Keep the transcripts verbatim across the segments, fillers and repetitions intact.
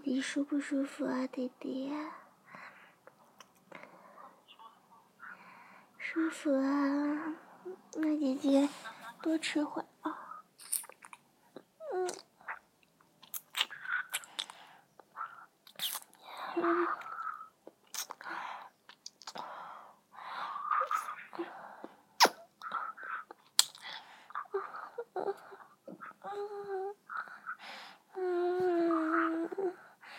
弟舒不舒服啊？弟弟舒服啊，那姐姐多吃会啊。嗯嗯嗯嗯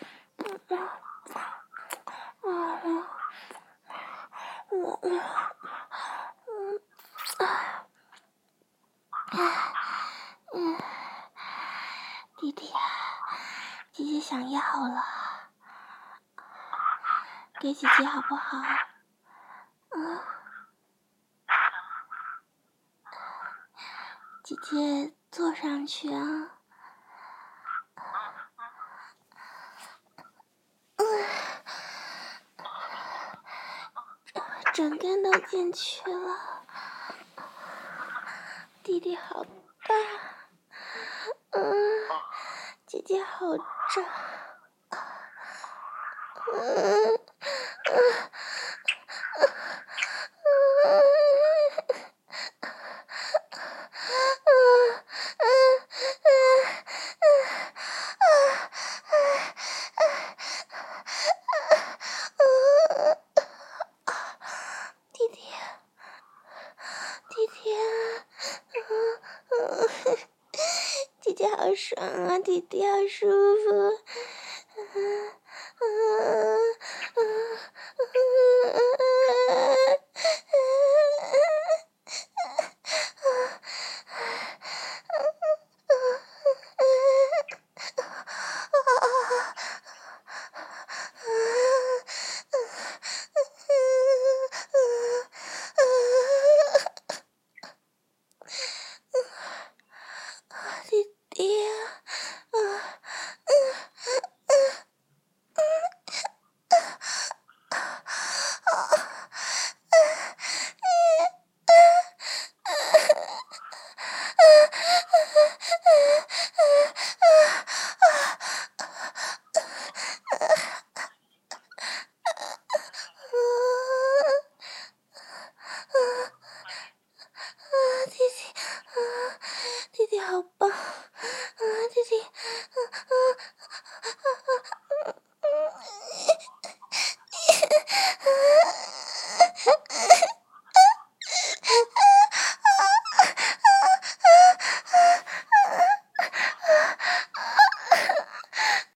弟弟，姐姐想要了，给姐姐好不好？嗯，姐姐坐上去啊。整根都进去了，弟弟好大，嗯，姐姐好胀，嗯嗯弟弟，弟弟，嗯嗯，姐姐好爽啊，弟弟好舒服